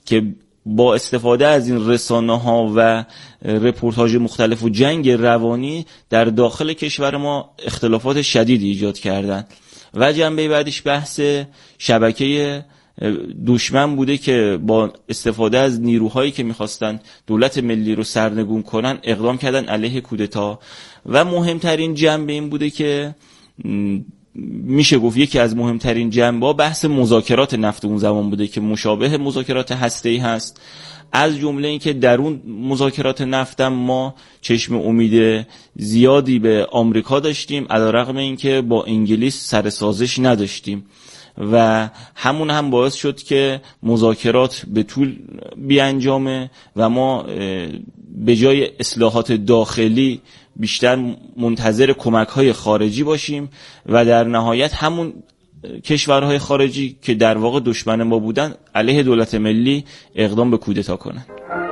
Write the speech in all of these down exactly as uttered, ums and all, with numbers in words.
که با استفاده از این رسانه ها و رپورتاج مختلف و جنگ روانی در داخل کشور ما اختلافات شدیدی ایجاد کردن. و جنبه بعدش بحث شبکه دشمن بوده که با استفاده از نیروهایی که میخواستن دولت ملی رو سرنگون کنن اقدام کردن علیه کودتا. و مهمترین جنبه این بوده که میشه گفت یکی از مهمترین جنبه‌ها بحث مذاکرات نفت اون زمان بوده که مشابه مذاکرات هسته‌ای هست، از جمله اینکه در اون مذاکرات نفت ما چشم امید زیادی به آمریکا داشتیم علیرغم اینکه با انگلیس سر سازش نداشتیم و همون هم باعث شد که مذاکرات به طول بیانجامه و ما به جای اصلاحات داخلی بیشتر منتظر کمک‌های خارجی باشیم و در نهایت همون کشورهای خارجی که در واقع دشمن ما بودن علیه دولت ملی اقدام به کودتا کنن.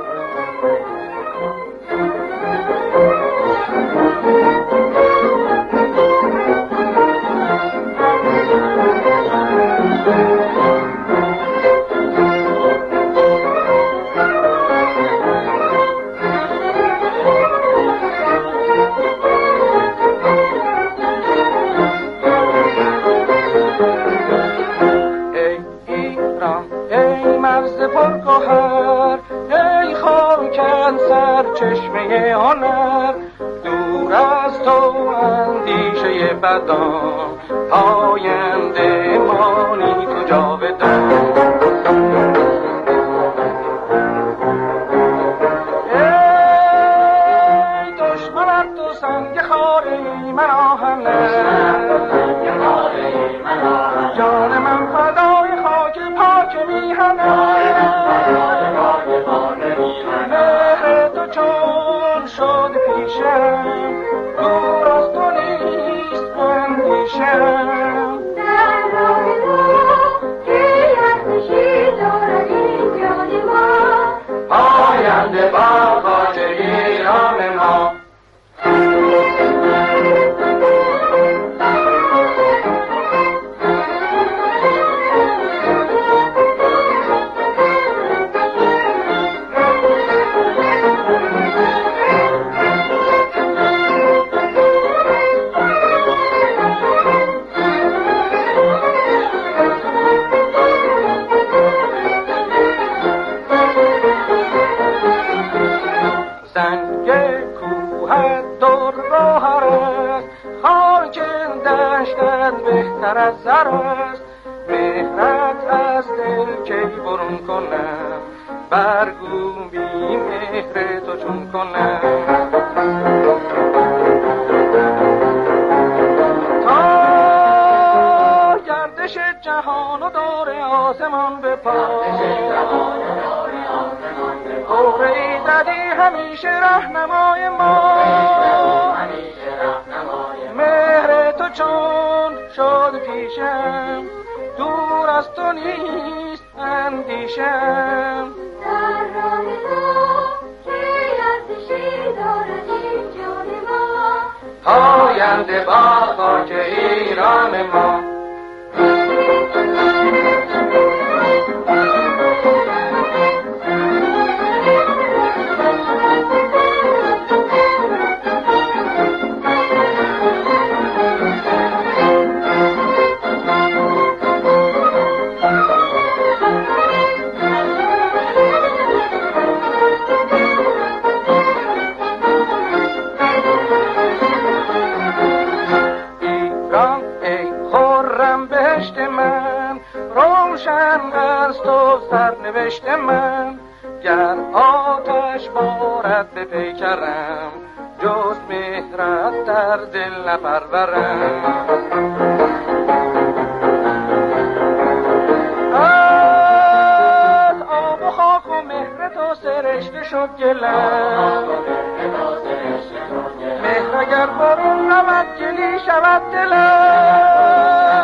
چشمه هنر دور از تو اندیشه بدان پاینده مانی تو جاودان. ای دشمنت تو سنگ خاره من آهنه جان من فدای خاک پاک میهنه چون شد پیشم دور از تو نیست اندیشم در راه تو که ارزشی دارد این جان ما پاینده با خاک ایران ما. بهتر از زر است مهرت از دل کی برون کنم برگو بی مهر تو چون کنم تا گردش جهان و دور آسمان به پا دوره زدی همیشه رهنمای ما مهر تو چون شد پیشم دور از تو نیست اندیشم در راه تو که ارزشی دارد این جان ما پاینده با خاک ایران ما. سرنوشت من گر آتش بارد به پیکرم جز مهرت در دل نپرورم از آب و خاک و مهر تو سرشته شد گلم مهر اگر برون رود گلی شود دلم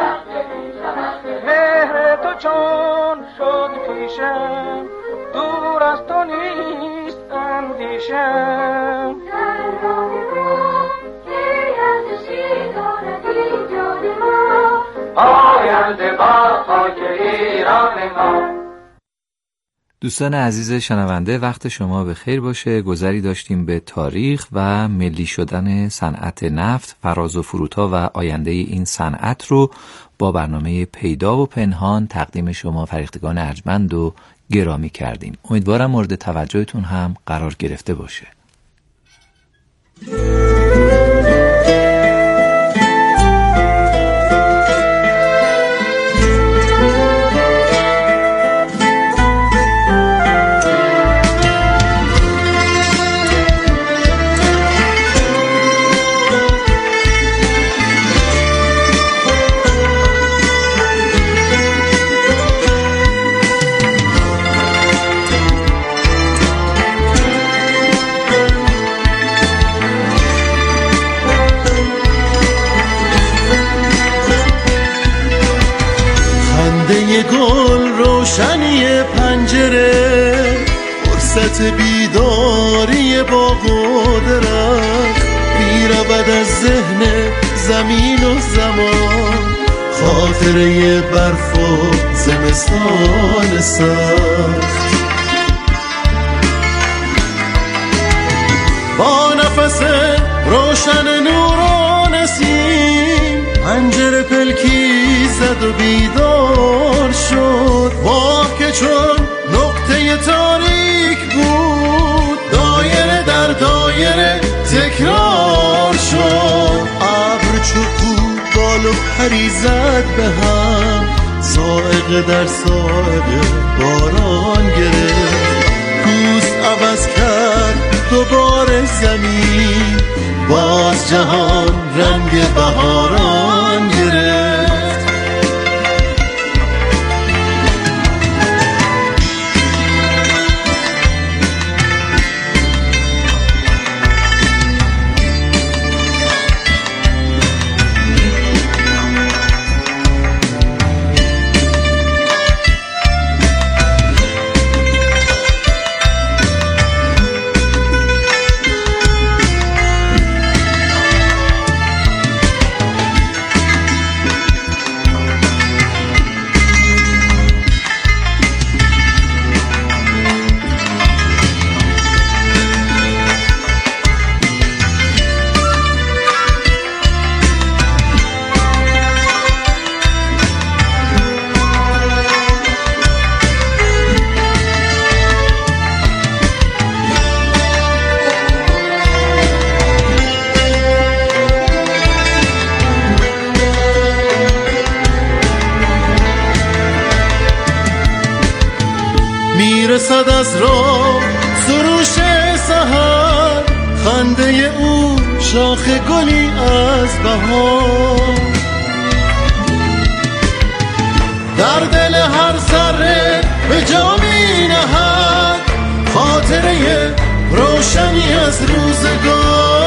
مهر تو چون شد پیشم دور از تو نیست اندیشم در راه تو که ارزشی دارد این جان ما پاینده با خاک ایران ما. دوستان عزیز شنونده، وقت شما به خیر باشه. گذری داشتیم به تاریخ و ملی شدن صنعت نفت، فراز و فرودها و آینده این صنعت رو با برنامه پیدا و پنهان تقدیم شما فرهیختگان ارجمند و گرامی کردیم. امیدوارم مورد توجهتون هم قرار گرفته باشه. گل روشنی پنجره، فرصت بیداری باغ و درخت، میرود از ذهن زمین و زمان، خاطره برف و زمستان سخت. با نفس روشن نور و نسیم، پنجره پلکی زد و بیدار شد. با که چون نقطه تاریک بود، دایره در دایره تکرار شد. ابر چو قوقال و پری زد به هم، صاعقه در صاعقه باران گرفت. پوست عوض کرد دوباره زمین، باز جهان رنگ بهاران گرفت. میرسد از راه سروش سحر، خنده او شاخ گلی از بهار. در دل هر ذره به جا می نهد، خاطره روشنی از روزگار.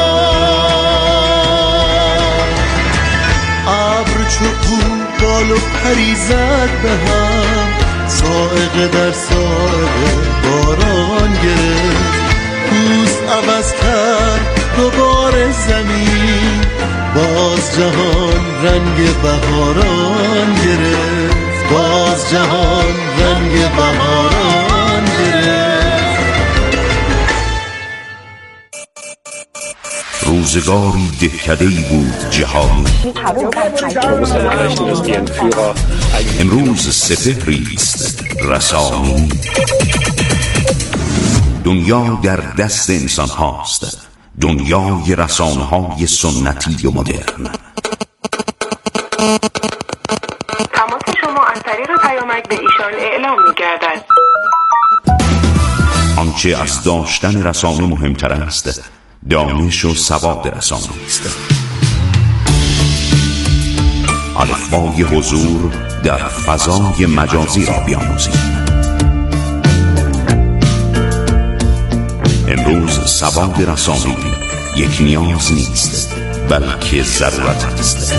ابر چو قوقال و پری زد به هم، صاعقه در صاعقه باران گرفت. پوست عوض کرد دوباره زمین، باز جهان رنگ بهاران گرفت. باز جهان رنگ بهاران گرفت. روزگاری دهکده‌ای بود جهان، امروز سپهری است رسانی. دنیا در دست انسان هاست، دنیای رسانه های سنتی و مدرن. تماس شما از طریق پیامک به ایشان اعلام می‌گردد. آنچه از داشتن رسانه مهمتر است، دانش و سواد رسانه است. الفبای حضور در فضای مجازی را بیاموزیم. امروز سواد رسانه‌ای یک نیاز نیست، بلکه ضرورت است.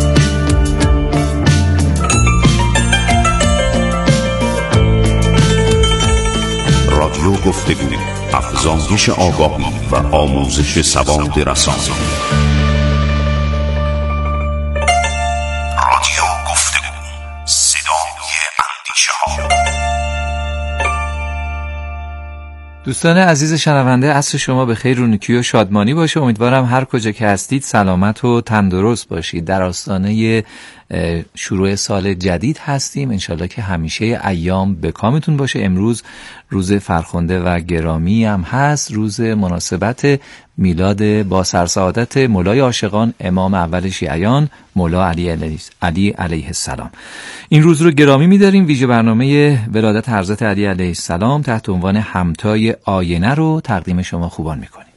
رادیو گفتگو، افزایش آگاهی و آموزش سواد رسانه‌ای. رادیو گفتگو، صدای اندیشه ها. دوستان عزیز شنونده، عصر شما به خیر و نیکی و شادمانی باشه. امیدوارم هر کجا که هستید سلامت و تندرست باشید. در آستانه شروع سال جدید هستیم. انشالله که همیشه ایام به کامتون باشه. امروز روز فرخنده و گرامی هم هست، روز مناسبت میلاد با سرسعادت مولای عاشقان امام اول شیعیان مولا علی علیه, علی علیه السلام. این روز رو گرامی می‌داریم. ویژه برنامه ولادت حضرت علی علیه السلام تحت عنوان همتای آینه رو تقدیم شما خوبان می‌کنیم.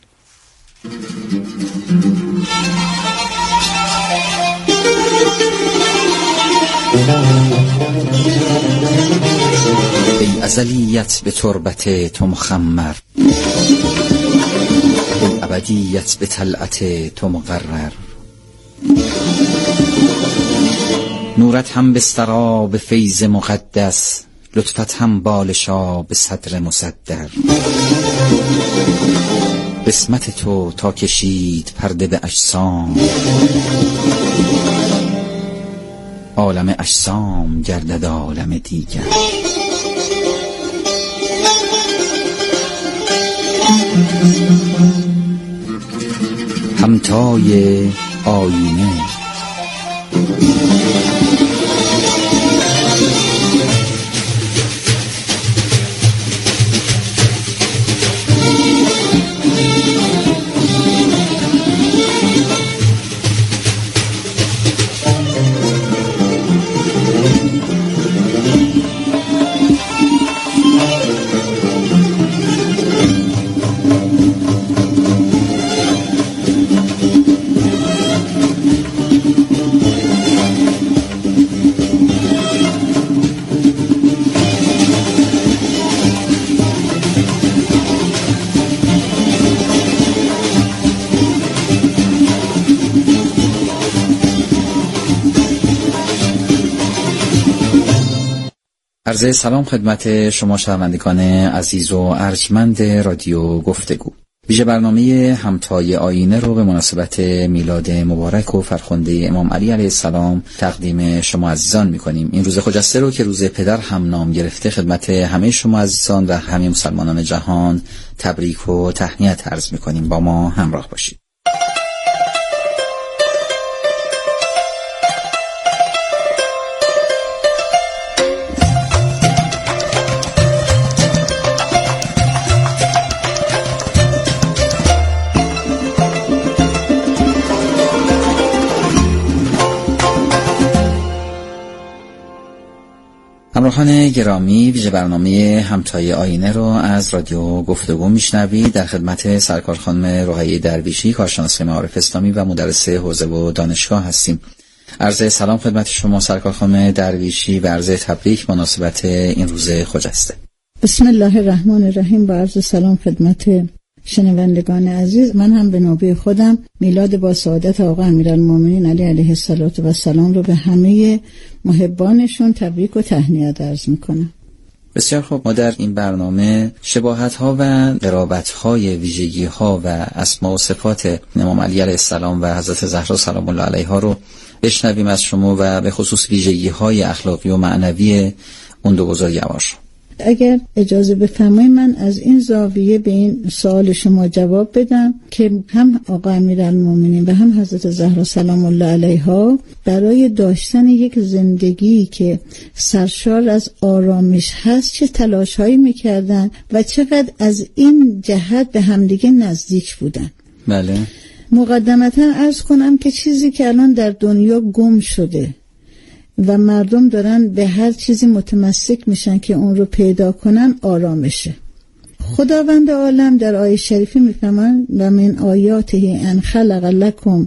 ای ازلیت به تربت تو مخمر، ای ابدیت به طلعت تو مقرر، نورت هم بسترا به فیض مقدس، لطفت هم بالشا به صدر مصدر، قسمت تو تا کشید پرده به اجسام، عالم اجسام گردد عالم دیگر. همتای آینه. عرض سلام خدمت شما شنوندگان عزیز و ارجمند رادیو گفتگو. ویژه برنامه همتای آینه رو به مناسبت میلاد مبارک و فرخنده امام علی علیه السلام تقدیم شما عزیزان می‌کنیم. این روز خجسته رو که روز پدر هم نام گرفته خدمت همه شما عزیزان و همه مسلمانان جهان تبریک و تهنیت عرض می‌کنیم. با ما همراه باشید. همراهان گرامی، ویژه برنامه همتای آینه رو از رادیو گفتگو میشنوید. در خدمت سرکار خانم رقیه درویشی، کارشناس معارف اسلامی و مدرس حوزه و دانشگاه هستیم. عرض سلام خدمت شما سرکار خانم درویشی و عرض تبریک مناسبت این روز خجسته. بسم الله الرحمن الرحیم. با عرض سلام خدمت شنوندگان عزیز، من هم به نوبه خودم میلاد با سعادت آقا امیرالمومنین علی علیه السلام رو به همه محبانشون تبریک و تهنیت عرض میکنم. بسیار خوب. ما در این برنامه شباهت ها و قرابت های ویژگی ها و اسما و صفات امام علی علیه السلام و حضرت زهرا سلام الله علیها رو بشنویم از شما و به خصوص ویژگی های اخلاقی و معنوی اون دو بزرگوار. اگر اجازه بفرمایید من از این زاویه به این سوال شما جواب بدم که هم آقا امیرالمومنین و هم حضرت زهرا سلام الله علیها برای داشتن یک زندگی که سرشار از آرامش هست چه تلاش‌هایی می‌کردن و چقدر از این جهت به همدیگه نزدیک بودن. بله. مقدمتاً عرض کنم که چیزی که الان در دنیا گم شده و مردم دارن به هر چیزی متمسک میشن که اون رو پیدا کنن آرامشه. خداوند عالم در آیه شریفه میفرماید و من آیاته ان خلق لکم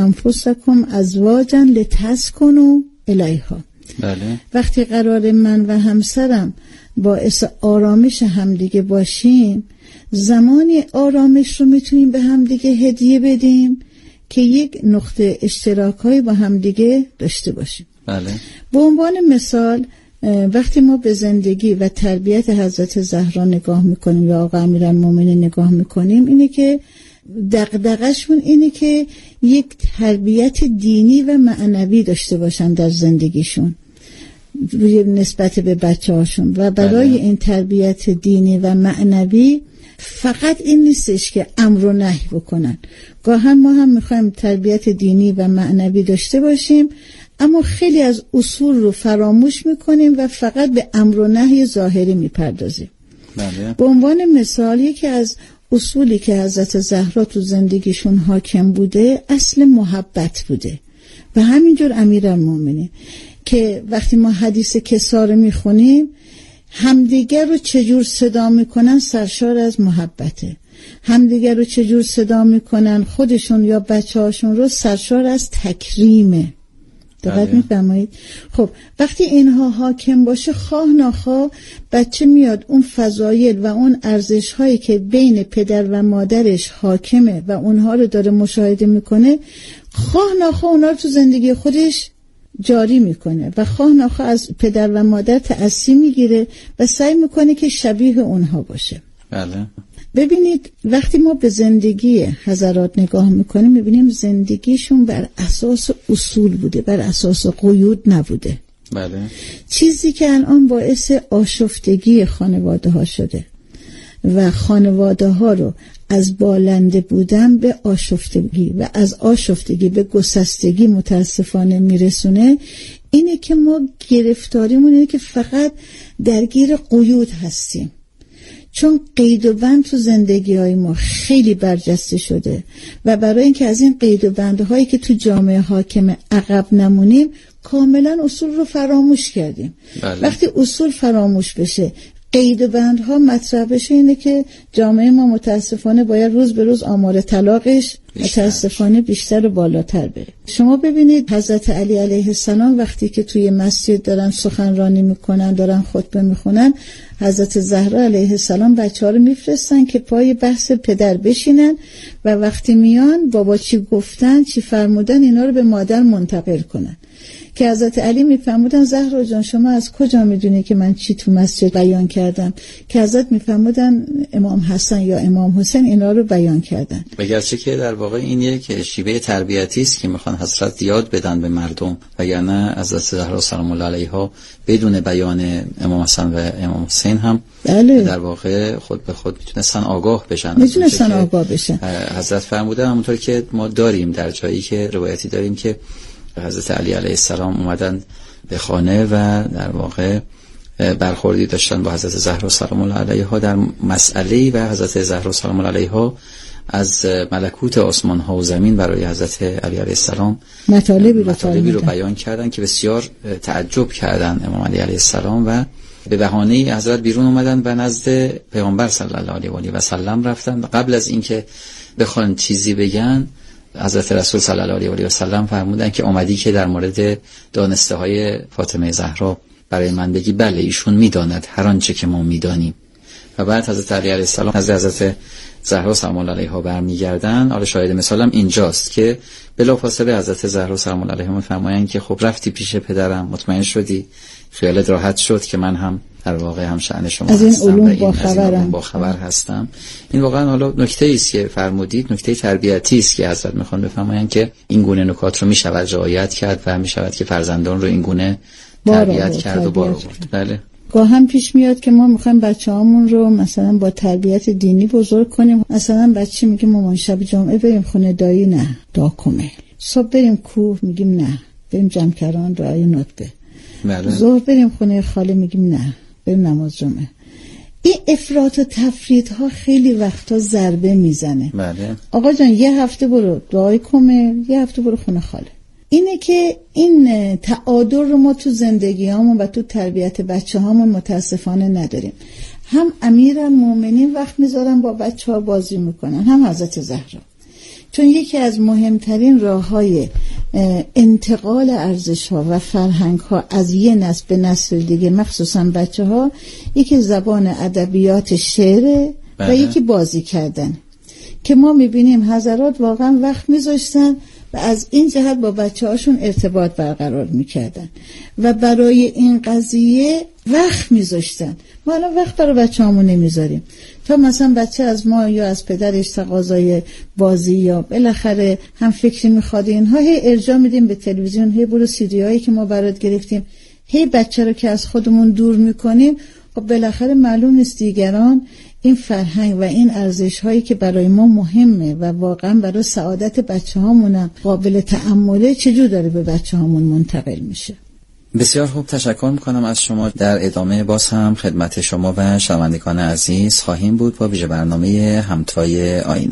انفسکم ازواجا لتسکنوا الیها. بله. وقتی قرار من و همسرم باعث آرامش همدیگه باشیم، زمانی آرامش رو میتونیم به همدیگه هدیه بدیم که یک نقطه اشتراکایی با همدیگه داشته باشیم. بله. به عنوان مثال وقتی ما به زندگی و تربیت حضرت زهرا نگاه میکنیم یا آقا امیرالمومنین نگاه میکنیم، اینه که دغدغه‌شون اینه که یک تربیت دینی و معنوی داشته باشن در زندگیشون. روی نسبت به بچه هاشون و برای این تربیت دینی و معنوی فقط این نیستش که امر و نهی بکنن. گاهی ما هم میخوایم تربیت دینی و معنوی داشته باشیم اما خیلی از اصول رو فراموش میکنیم و فقط به امر و نهی ظاهری میپردازیم. بله. به عنوان مثال یکی از اصولی که حضرت زهرا تو زندگیشون حاکم بوده اصل محبت بوده و همینجور امیرالمومنین که وقتی ما حدیث کسا رو میخونیم همدیگر رو چجور صدا میکنن سرشار از محبته، همدیگر رو چجور صدا میکنن خودشون یا بچه هاشون رو سرشار از تکریمه. دقت میفرمایید؟ خب وقتی اینها حاکم باشه خواه ناخواه بچه میاد اون فضایل و اون ارزش هایی که بین پدر و مادرش حاکمه و اونها رو داره مشاهده میکنه خواه ناخواه اونها رو تو زندگی خودش جاری میکنه و خواه ناخواه از پدر و مادر تأثیر میگیره و سعی میکنه که شبیه اونها باشه. بله. ببینید وقتی ما به زندگی حضرات نگاه میکنیم میبینیم زندگیشون بر اساس اصول بوده، بر اساس قیود نبوده. بله. چیزی که الان باعث آشفتگی خانواده ها شده و خانواده ها رو از بالنده بودن به آشفتگی و از آشفتگی به گسستگی متاسفانه میرسونه اینه که ما گرفتاریمون اینه که فقط درگیر قیود هستیم، چون قید و بند تو زندگی های ما خیلی برجسته شده و برای اینکه از این قید و بندهایی که تو جامعه حاکم عقب نمونیم کاملا اصول رو فراموش کردیم. بله. وقتی اصول فراموش بشه قید و بندها مطرح بشه اینه که جامعه ما متاسفانه باید روز به روز آمار طلاقش بیشتر. متاسفانه بیشتر و بالاتر بره. شما ببینید حضرت علی علیه السلام وقتی که توی مسجد دارن سخنرانی میکنن دارن خطبه میخونن حضرت زهرا علیه السلام بچه ها رو میفرستن که پای بحث پدر بشینن و وقتی میان بابا چی گفتن چی فرمودن اینا رو به مادر منتقل کنن که حضرت علی میفرمودن زهرا جان شما از کجا میدونی که من چی تو مسجد بیان کردم که حضرت میفرمودن امام حسن یا امام حسین اینا رو بیان کردن. بگرچه که در واقع این یک شیوه تربیتی است که میخوان حضرت یاد بدن به مردم وگرنه حضرت زهرا سلام الله علیها بدون بیان امام حسن و امام حسین هم بله. در واقع خود به خود میتونستن آگاه بشن میتونستن آگاه بشن. حضرت فرمودن همونطور که ما داریم در جایی که روایتی داریم که حضرت علی علیه السلام اومدن به خانه و در واقع برخوردی داشتن با حضرت زهرا سلام الله علیها در مسئله‌ای و حضرت زهرا سلام الله علیها از ملکوت آسمان ها و زمین برای حضرت علی علیه السلام مطالبی رو, مطالبی رو بیان کردن که بسیار تعجب کردن امام علی علیه السلام و به بهانه حضرت بیرون اومدن و نزد پیامبر صلی الله علیه و آله و سلم رفتن و قبل از اینکه بخوان چیزی بگن حضرت رسول صلی الله علیه و آله و سلم فرمودن که اومدی که در مورد دانسته های فاطمه زهرا برای من بگی؟ بله ایشون میداند هر آنچه که ما میدانیم. و بعد حضرت علی علیه السلام از حضرت زهرا سلام الله علیها برمیگردن. حالا شاهد مثالم اینجاست که بلافاصله حضرت زهرا سلام الله علیها میفرمایند که خب رفتی پیش پدرم مطمئن شدی خیالت راحت شد که من هم در واقع هم شأن شما از این هستم علوم و این با از این علوم با خبرم. خبر هستم. این واقعا حالا نکته است که فرمودید، نکته تربیتی است که حضرت میخوان بفرمایند که این گونه نکات رو میشود رعایت کرد و میشود که فرزندان رو این گونه تربیت کرد و بار آورد. بله. گاه هم پیش میاد که ما میخوایم بچه هامون رو مثلا با تربیت دینی بزرگ کنیم. مثلا بچه میگه مامان شب جمعه بریم خونه دایی، نه داکمه. صبح بریم کوه، میگیم نه بریم جمکران رای نطبه. بله. ظهر بریم خونه خاله، میگیم نه بریم نماز جمعه. این افراط و تفریط ها خیلی وقتا ضربه میزنه. بله. آقا جان یه هفته برو دعای کمه، یه هفته برو خونه خاله. اینه که این تعادل رو ما تو زندگی هامون و تو تربیت بچه هامون متاسفانه نداریم. هم امیرالمومنین وقت میذارن با بچه ها بازی میکنن، هم حضرت زهرا. چون یکی از مهمترین راه‌های انتقال ارزش‌ها و فرهنگ‌ها از یه نسل به نسل دیگه مخصوصا بچه‌ها یکی زبان ادبیات شعر و یکی بازی کردن که ما می‌بینیم حضرات واقعا وقت می‌ذاشتن و از این جهت با بچه‌هاشون ارتباط برقرار می‌کردن و برای این قضیه وقت می‌ذاشتن. ما الان وقت برای بچه‌هامون نمی‌ذاریم تا مثلا بچه از ما یا از پدرش تقاضای بازی یا بالاخره هم فکری میخواد اینها هی ارجاع میدیم به تلویزیون، هی برو سیدی هایی که ما برات گرفتیم، هی بچه رو که از خودمون دور میکنیم، خب بالاخره معلوم نیست دیگران این فرهنگ و این ارزش هایی که برای ما مهمه و واقعا برای سعادت بچه هامون قابل تأمله چجور داره به بچه هامون منتقل میشه. بسیار خوب، تشکر میکنم از شما. در ادامه باز هم خدمت شما و شنوندگان عزیز خواهیم بود با ویژه برنامه همتای آینه.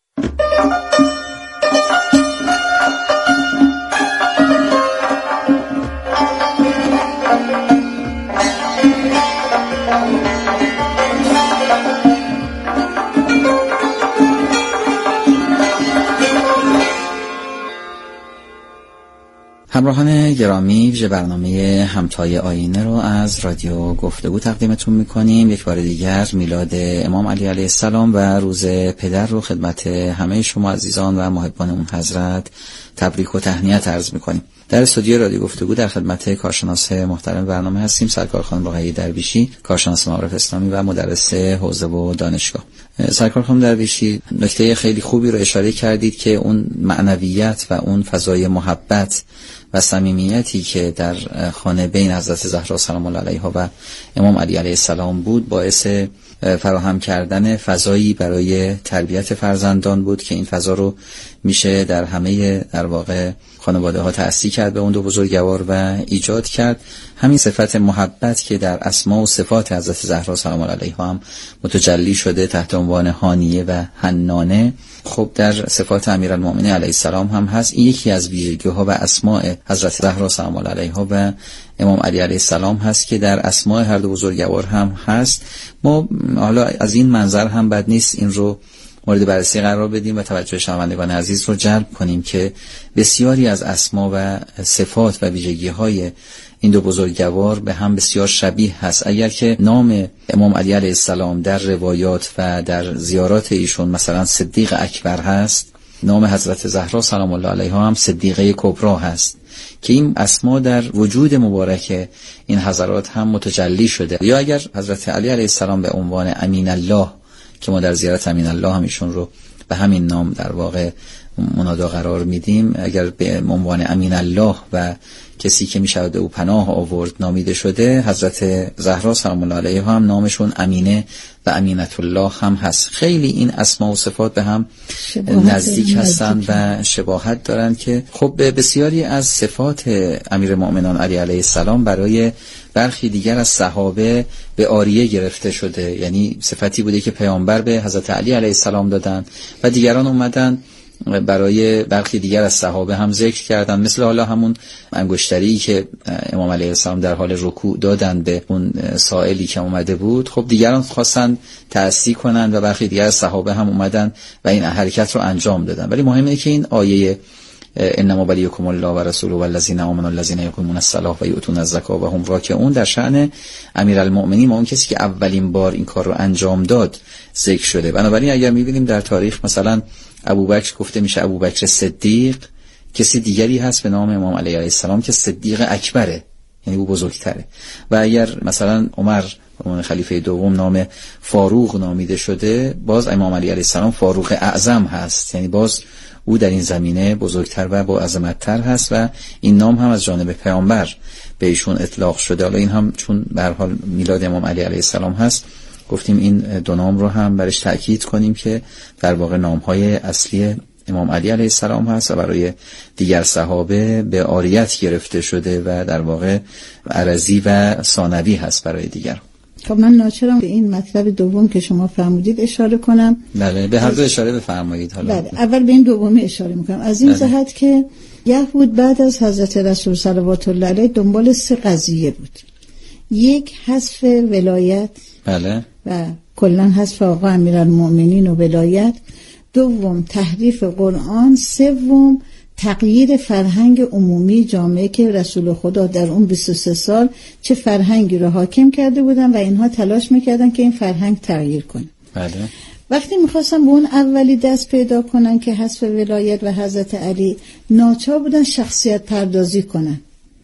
همراهان گرامی، ویژه برنامه همتای آینه رو از رادیو گفتگو تقدیمتون میکنیم. یک بار دیگر میلاد امام علی علیه السلام و روز پدر رو خدمت همه شما عزیزان و محبان اون حضرت تبریک و تهنیت عرض میکنیم. در استودیو رادیو گفتگو در خدمت کارشناس محترم برنامه هستیم، سرکار خانم رقیه درویشی، کارشناس معارف اسلامی و مدرس حوزه و دانشگاه. سرکار خانم درویشی، نکته خیلی خوبی رو اشاره کردید که اون معنویت و اون فضای محبت و صمیمیتی که در خانه بین حضرت زهرا سلام الله علیها و امام علی علیه السلام بود باعث فراهم کردن فضایی برای تربیت فرزندان بود که این فضا رو میشه در همه در واقع خانواده ها تأسیس کرد به اون دو بزرگوار و ایجاد کرد. همین صفت محبت که در اسما و صفات حضرت زهرا سلام الله علیها هم متجلی شده تحت عنوان حانیه و حنانه، خب در صفات امیرالمؤمنین علیه السلام هم هست. این یکی از ویژگی‌ها و اسماء حضرت زهرا سلام الله علیها و امام علی علیه السلام هست که در اسماء هر دو بزرگوار هم هست. ما حالا از این منظر هم بد نیست این رو مورد بررسی قرار بدیم و توجه شنوندگان عزیز رو جلب کنیم که بسیاری از اسما و صفات و ویژگی‌های این دو بزرگوار به هم بسیار شبیه هست. اگر که نام امام علی علیه السلام در روایات و در زیارات ایشون مثلا صدیق اکبر هست، نام حضرت زهرا سلام الله علیها هم صدیقه کبرا هست که این اسما در وجود مبارک این حضرات هم متجلی شده. یا اگر حضرت علی علیه السلام به عنوان امین الله که ما در زیارت امین الله هم ایشون رو به همین نام در واقع منادا قرار میدیم، اگر به عنوان امین الله و کسی که میشود او پناه آورد نامیده شده، حضرت زهرا سلام الله علیها هم نامشون امینه و امینت الله هم هست. خیلی این اسما و صفات به هم نزدیک هستند و شباهت دارند که خب بسیاری از صفات امیرالمؤمنین علی علیه السلام برای برخی دیگر از صحابه به عاریه گرفته شده، یعنی صفتی بوده که پیامبر به حضرت علی علیه السلام دادن و دیگران اومدن برای برخی دیگر از صحابه هم ذکر کردن، مثل حالا همون انگشتری که امام علیه السلام در حال رکوع دادن به اون سائلی که اومده بود. خب دیگران خواستن تأسیس کنن و برخی دیگر از صحابه هم اومدن و این حرکت رو انجام دادن. ولی مهمه که این آیه انما ولیکم الله و رسوله والذین آمنوا الذین یقیمون الصلاة و یؤتون الزکاة و هم راکعون در شأن امیرالمؤمنین و اون کسی که اولین بار این کار رو انجام داد ذکر شده. بنابراین اگر می‌بینیم در تاریخ مثلا ابوبکر گفته میشه ابوبکر صدیق، کسی دیگری هست به نام امام علی علیه السلام که صدیق اکبره، یعنی او بزرگتره. و اگر مثلا عمر خلیفه دوم نام فاروق نامیده شده، باز امام علی علیه السلام فاروق اعظم هست، یعنی باز او در این زمینه بزرگتر و با عظمت‌تر هست و این نام هم از جانب پیامبر به ایشون اطلاق شده. حالا این هم چون به هر حال میلاد امام علی علیه السلام هست، گفتیم این دو نام رو هم برش تأکید کنیم که در واقع نام‌های اصلی امام علی علیه السلام هست و برای دیگر صحابه به عاریت گرفته شده و در واقع عرضی و ثانوی هست برای دیگر. خب من ناچارم به این مطلب دوم که شما فرمودید اشاره کنم. بله، به هر دو اشاره بفرمایید. حالا بله، اول به این دومی اشاره میکنم از این جهت که یهود بعد از حضرت رسول صلوات الله علیه دنبال سه قضیه بود. یک، حذف ولایت، بله، و کلا حذف آقا امیرالمؤمنین و ولایت. دوم، تحریف قرآن. سوم، تغییر فرهنگ عمومی جامعه که رسول خدا در اون بیست و سه سال چه فرهنگی رو حاکم کرده بودن و اینها تلاش میکردن که این فرهنگ تغییر کنه. بله. وقتی میخواستن به اون اولی دست پیدا کنن که حذف ولایت و حضرت علی، ناچار بودن شخصیت پردازی کنن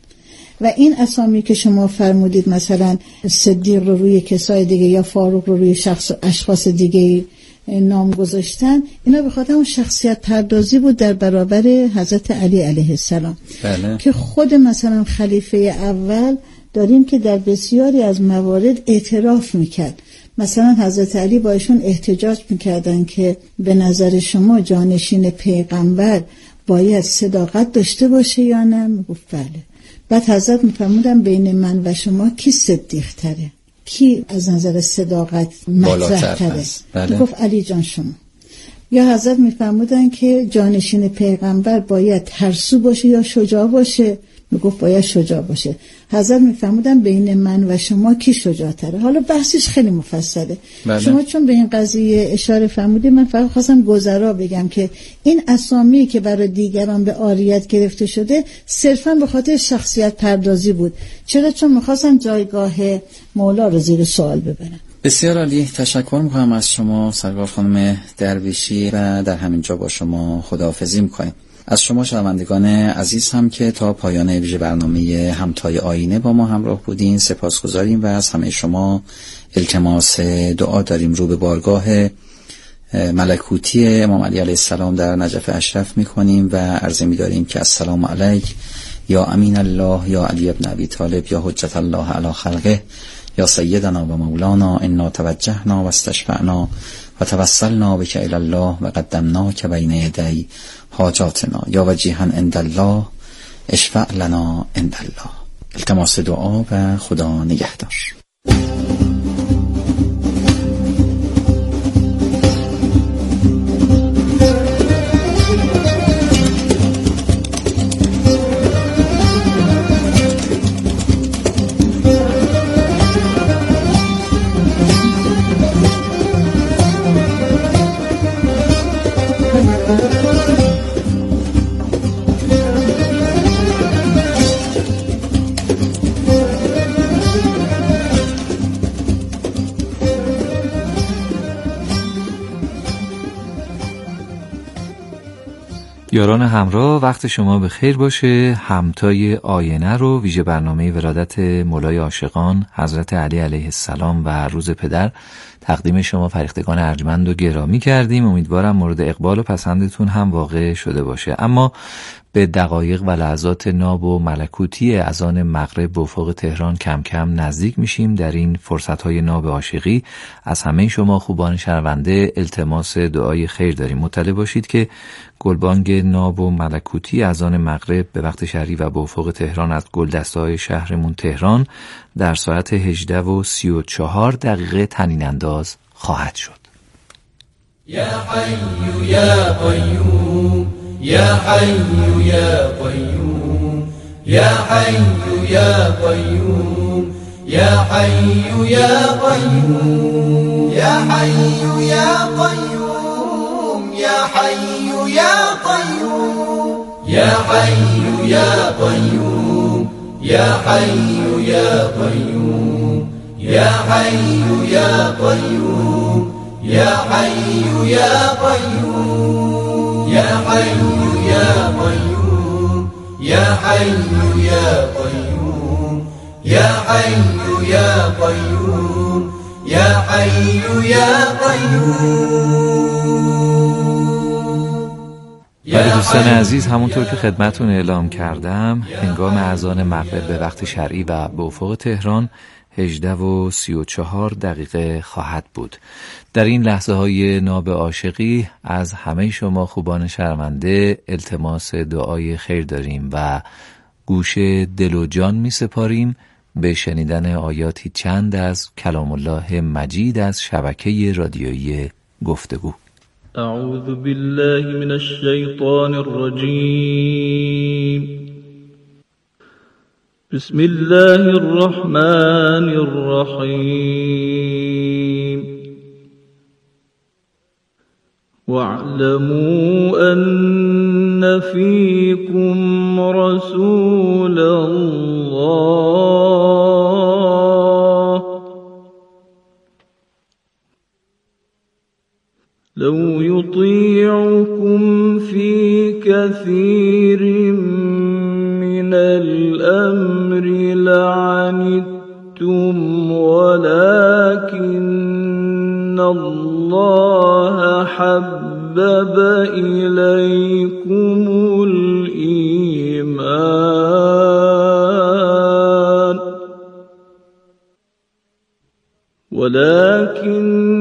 و این اسامی که شما فرمودید مثلا صدیق رو روی کسای دیگه یا فاروق رو روی شخص اشخاص دیگه نام گذاشتن، اینا به خاطر اون شخصیت پردازی بود در برابر حضرت علی علیه السلام. بله. که خود مثلا خلیفه اول داریم که در بسیاری از موارد اعتراف میکرد. مثلا حضرت علی با ایشون احتجاج میکردن که به نظر شما جانشین پیغمبر باید صداقت داشته باشه یا نه؟ میگفت بله. بعد حضرت میفرمودن بین من و شما کی صدیق تره، کی از نظر صداقت مطرح تره؟ بله. گفت علی جان شما. یا حضرت میفرمودن که جانشین پیغمبر باید ترسو باشه یا شجاع باشه؟ میگفت باید شجاع باشه. حضرت میفرمودن بین من و شما کی شجاع تره؟ حالا بحثش خیلی مفصله. بله. شما چون به این قضیه اشاره فرمودید، من فقط خواستم گذرا بگم که این اسامی که برای دیگران به عاریت گرفته شده صرفا به خاطر شخصیت پردازی بود. چرا؟ چون میخواستم جایگاه مولا رو زیر سوال ببرم. بسیار عالی، تشکر میکنم از شما سرکار خانم درویشی و در همین جا با شما خداحافظی میکنیم. از شما شنوندگان عزیز هم که تا پایان ویژه برنامه همتای آینه با ما همراه بودین سپاسگزاریم و از همه شما التماس دعا داریم. رو به بارگاه ملکوتی امام علی علیه السلام در نجف اشرف میکنیم و عرض می‌داریم که السلام علیک یا امین الله یا علی ابن ابی طالب یا حجت الله علی خلقه یا سیدنا و مولانا انا توجهنا و استشفعنا و توسلنا بک الی الله و قدمناک بین یدی حاجاتنا یا وجیها عند الله اشفع لنا عند الله. التماس دعا و خدا نگهدار. یاران همراه، وقت شما به خیر باشه. همتای آینه رو ویژه برنامه ولادت مولای عاشقان حضرت علی علیه السلام و روز پدر تقدیم شما فریختگان ارجمند و گرامی کردیم. امیدوارم مورد اقبال و پسندتون هم واقع شده باشه. اما به دقایق و لحظات ناب و ملکوتی اذان مغرب به افق تهران کم کم نزدیک میشیم. در این فرصت‌های ناب عاشقی از همه شما خوبان شنونده التماس دعای خیر داریم. مطلع باشید که گلبانگ ناب و ملکوتی اذان مغرب به وقت شرعی و به افق تهران از گلدسته‌های شهرمون تهران در ساعت هجده و سی و چهار دقیقه طنین انداز خواهد شد. یا حی یا قیوم یا حی یا قیوم یا حی یا قیوم یا حی یا قیوم یا حی یا قیوم یا حی یا قیوم یا حی یا قیوم یا حی یا قیوم یا حی یا قیوم یا حی یا قیوم یا حی یا قیوم یا حی یا قیوم یا حی یا قیوم یا حی یا قیوم. بله دوستان عزیز، همونطور که خدمتون اعلام کردم هنگام اذان مغرب به وقت شرعی و به افق تهران هجده و سی و چهار دقیقه خواهد بود. در این لحظه های ناب عاشقی از همه شما خوبان شرمنده التماس دعای خیر داریم و گوش دل و جان می سپاریم به شنیدن آیاتی چند از کلام الله مجید از شبکه رادیویی گفتگو. اعوذ بالله من الشیطان الرجیم. بسم الله الرحمن الرحیم. واعلموا أن فيكم رسول الله لو يطيعكم في كثير من الأمر لعنتم ولكن الله حبب إليكم الإيمان ولكن